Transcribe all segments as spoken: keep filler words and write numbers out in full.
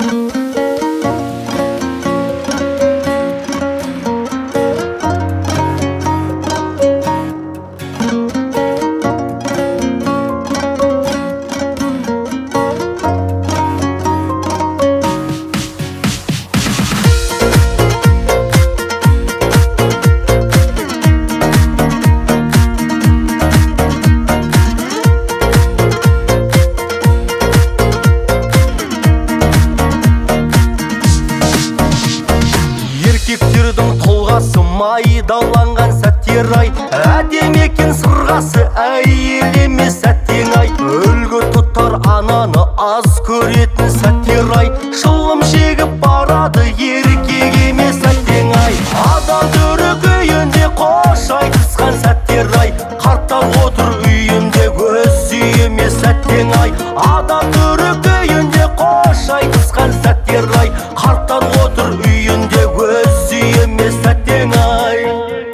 Еркектердің тұлғасы майдаланған сәттер ай, әдемі екен сырғасы әйел емес сәттен ай. Үлгі тұтар ананы аз көретін сәттер ай, шылым шегіп барады еркек емес сәттен ай. Адам түрік үйінде қош айтысқан сәттер ай, қарттар отыр үйінде көз сүйемес сәттен ай. Адам түрік үйінде қош айтысқан сәттер ай, қарттар отыр үйінде көз сүйемес сәттен ай.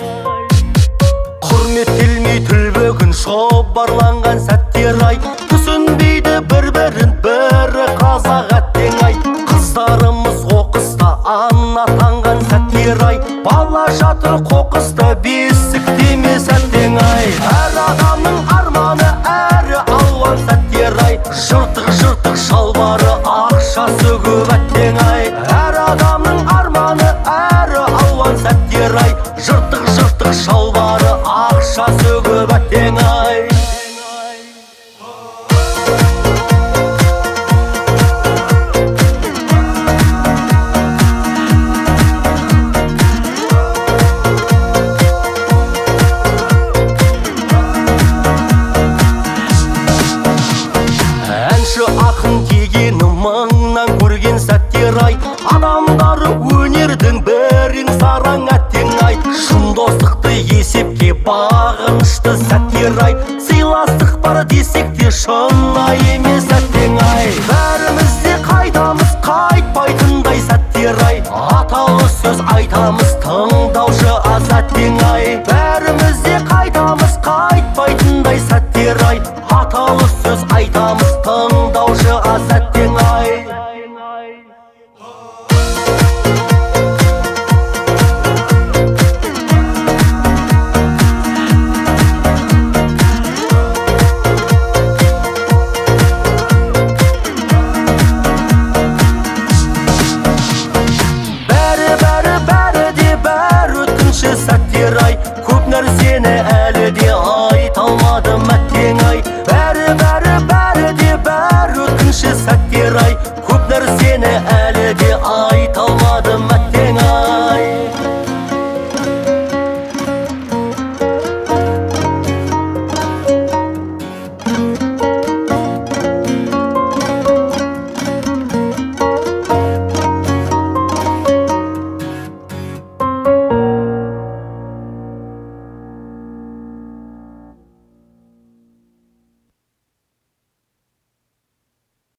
Құрметтелмей тілбөгін шобарланған сәттер ай, түсінбейді бір-бірін бірі қазақ әттен ай. Қыздарымыз оқыста ана атанған сәттер ай, бала жатыр қоқыста бесіктеме сәттен ай. Әр адамның арманы әрі алуан сәттер ай, жыртық-жыртық шалбары ақшасы көп әттен ай. Әр адамның арманы әрі алуан сәттер ай, жыртық-жыртық шалбары ақшасы көп әттен ай. Әнші ақын дегені мыңнан көрген сәттер ай, адамдары